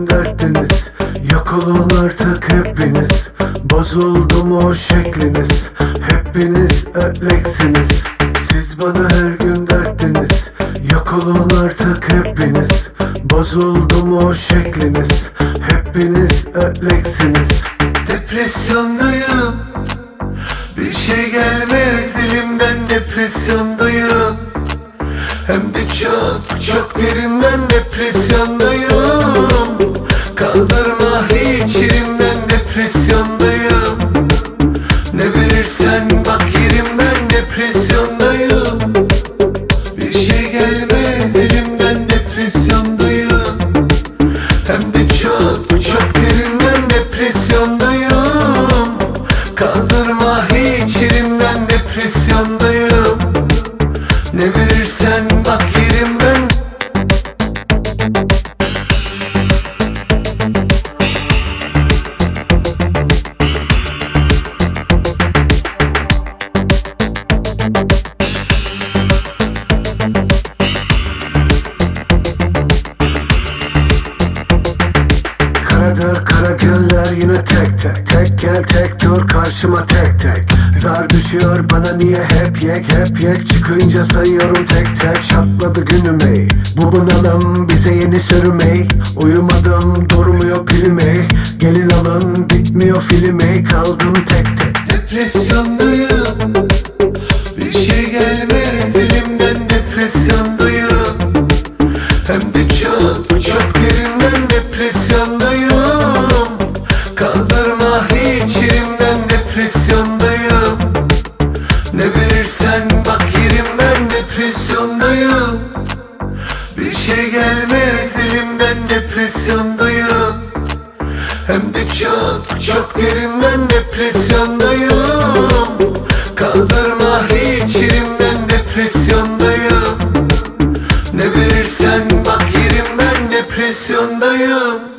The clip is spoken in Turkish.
gün derttiniz. Yok olun artık hepiniz. Bozuldu mu o şekliniz? Hepiniz öleksiniz. Siz bana her gün derttiniz. Yok olun artık hepiniz. Bozuldu mu o şekliniz? Hepiniz öleksiniz. Depresyondayım, bir şey gelmez elimden, depresyondayım. Hem de çok çok derinden depresyondayım. Kaldırma hiç yerimden, depresyondayım. Ne verirsen bak yerimden, depresyondayım. Bir şey gelmez elimden, depresyondayım. Hem de çok çok derinden depresyondayım. Kaldırma hiç yerimden, depresyondayım. Ne verirsen bak yerimden. Karadır kara günler yine tek tek. Tek gel tek dur karşıma tek tek. Zar düşüyor bana niye hep yek hep yek. Çıkınca sayıyorum tek tek. Çatladı günüm ey. Bu bunalım bize yeni sürüm ey. Uyumadım durmuyor pilim ey. Gelin alın bitmiyor film ey. Kaldım tek tek. Depresyondayım, bir şey gelmez elimden, depresyondayım. Hem de çok çok derinden depresyondayım. Kaldırma hiç yerimden, depresyondayım. Ne verirsen bak yerimden, depresyondayım. Bir şey gelmez elimden, depresyondayım. Hem de çok çok derinden depresyondayım. Kaldırma hiç yerimden, depresyondayım. Ne verirsen bak yerimden, depresyondayım.